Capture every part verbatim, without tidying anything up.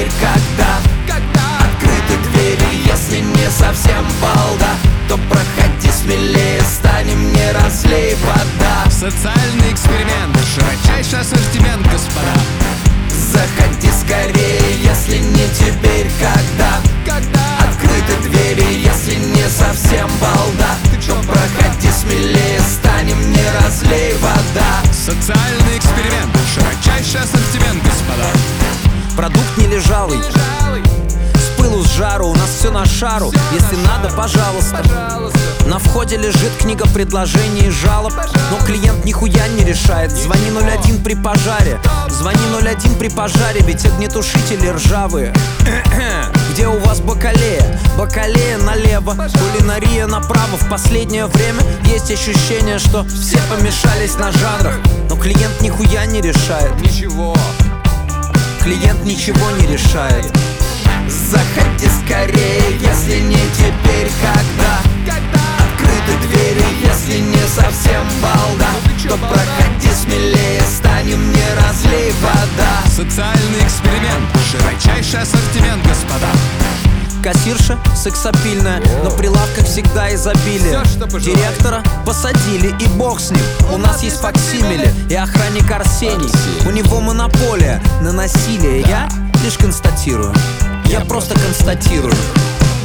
теперь когда? Открыты двери, если не совсем балда, то проходи смелее, станем, не разлей вода. Социальный эксперимент, широчайший ассортимент, господа. Заходи скорее, если не теперь когда? Открыты двери, если не совсем балда, то проходи смелее, станем, не разлей вода. Социальный эксперимент, широчайший ассортимент, господа. Продукт не лежалый, с пылу с жару, у нас все на шару. Если надо, пожалуйста. На входе лежит книга предложений и жалоб, но клиент нихуя не решает. Звони ноль один при пожаре, звони ноль один при пожаре, ведь огнетушители ржавые. Где у вас бакалея? Бакалея налево, кулинария направо. В последнее время есть ощущение, что все помешались на жанрах, но клиент нихуя не решает. Ничего. Клиент ничего не решает. Заходи скорее, если не теперь когда? Открыты двери, если не совсем балда, то проходи смелее, станем, не разлей вода. Социальный эксперимент, широчайший ассортимент, господа. Кассирша сексапильная, на прилавках всегда изобилие. Директора посадили, и бог с ним. У нас есть факсимиле и охранник Арсений. У него монополия на насилие. Я лишь констатирую. Я просто констатирую.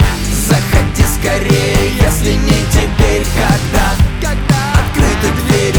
Заходи скорее, если не теперь когда? Открыты двери,